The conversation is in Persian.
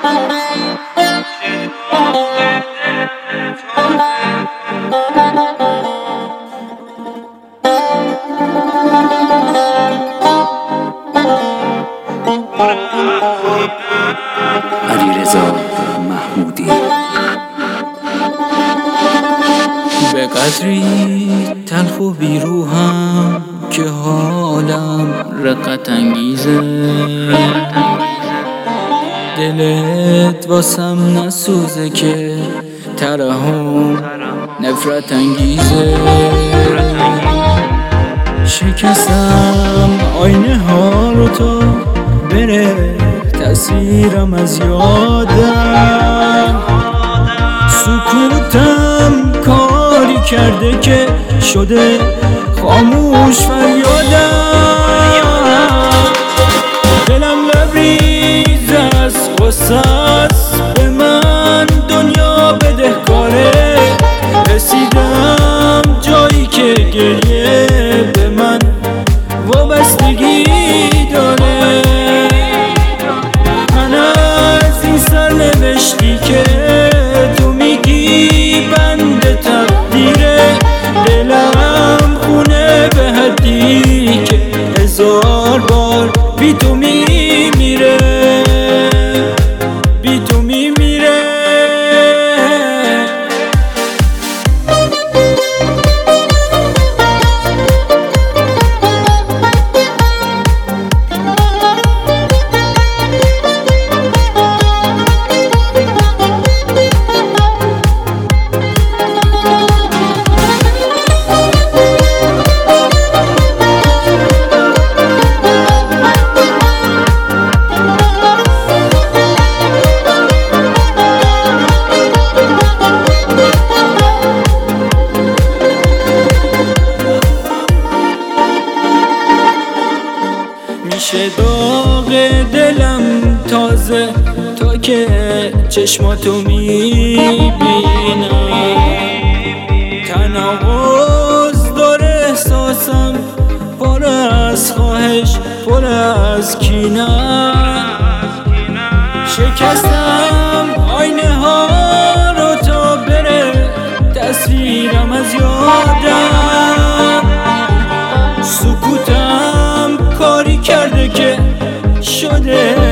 علیرضا محمودی. به قدری تلخ و بیروحم که حالم رقت انگیزه، دلت واسم نسوزه که ترحم نفرت انگیزه. شکستم آینه ها رو تا بره تصویرم از یادم، سکوتم کاری کرده که شده خاموش فریادم. دلم لبریز از غصه‌ست، به من دنیا بدهکاره. رسیدم جایی که گریه به من وابستگی داره. من از این سرنوشتی که تو میگی بند تقدیره، دلم خونه به حدی که 1000 بار بی تو میمیره، بی تو میمیره. میشه داغ دلم تازه تا که چشماتو میبینم. تناقض داره احساسم، پر از خواهش پر از کینم. شکستم آینه ها رو تا بره تصویرم از یادم، سکوتم کاری کرده که شده